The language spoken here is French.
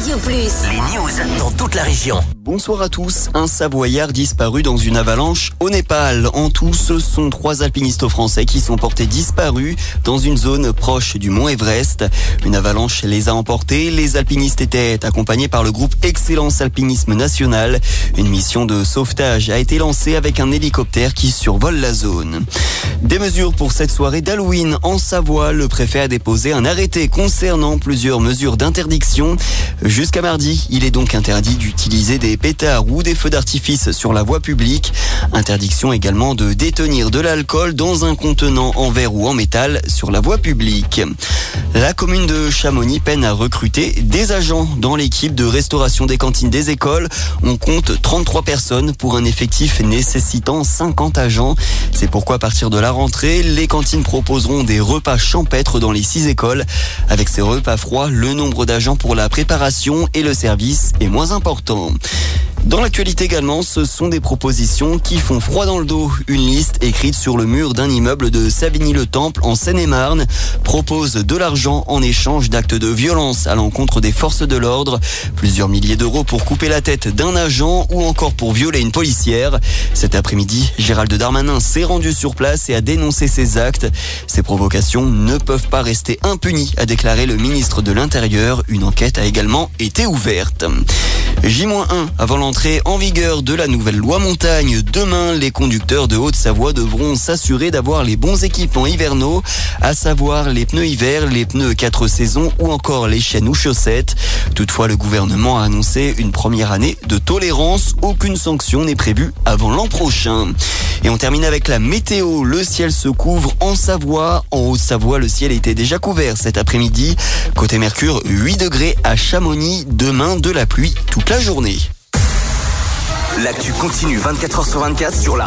Radio Plus. Les news dans toute la région. Bonsoir à tous. Un Savoyard disparu dans une avalanche au Népal. En tout, ce sont 3 alpinistes français qui sont portés disparus dans une zone proche du mont Everest. Une avalanche les a emportés. Les alpinistes étaient accompagnés par le groupe Excellence Alpinisme National. Une mission de sauvetage a été lancée avec un hélicoptère qui survole la zone. Des mesures pour cette soirée d'Halloween en Savoie. Le préfet a déposé un arrêté concernant plusieurs mesures d'interdiction. Jusqu'à mardi, il est donc interdit d'utiliser des pétards ou des feux d'artifice sur la voie publique. Interdiction également de détenir de l'alcool dans un contenant en verre ou en métal sur la voie publique. La commune de Chamonix peine à recruter des agents dans l'équipe de restauration des cantines des écoles. On compte 33 personnes pour un effectif nécessitant 50 agents. C'est pourquoi à partir de la rentrée, les cantines proposeront des repas champêtres dans les 6 écoles. Avec ces repas froids, le nombre d'agents pour la préparation et le service est moins important. Dans l'actualité également, ce sont des propositions qui font froid dans le dos. Une liste écrite sur le mur d'un immeuble de Savigny-le-Temple en Seine-et-Marne propose de l'argent en échange d'actes de violence à l'encontre des forces de l'ordre. Plusieurs milliers d'euros pour couper la tête d'un agent ou encore pour violer une policière. Cet après-midi, Gérald Darmanin s'est rendu sur place et a dénoncé ces actes. Ces provocations ne peuvent pas rester impunies, a déclaré le ministre de l'Intérieur. Une enquête a également été ouverte. J-1 avant l'entrée en vigueur de la nouvelle loi montagne. Demain, les conducteurs de Haute-Savoie devront s'assurer d'avoir les bons équipements hivernaux, à savoir les pneus hiver, les pneus 4 saisons ou encore les chaînes ou chaussettes. Toutefois, le gouvernement a annoncé une première année de tolérance. Aucune sanction n'est prévue avant l'an prochain. Et on termine avec la météo. Le ciel se couvre en Savoie. En Haute-Savoie, le ciel était déjà couvert cet après-midi. Côté Mercure, 8 degrés à Chamonix. Demain, de la pluie toute la journée. L'actu continue 24h sur 24 sur la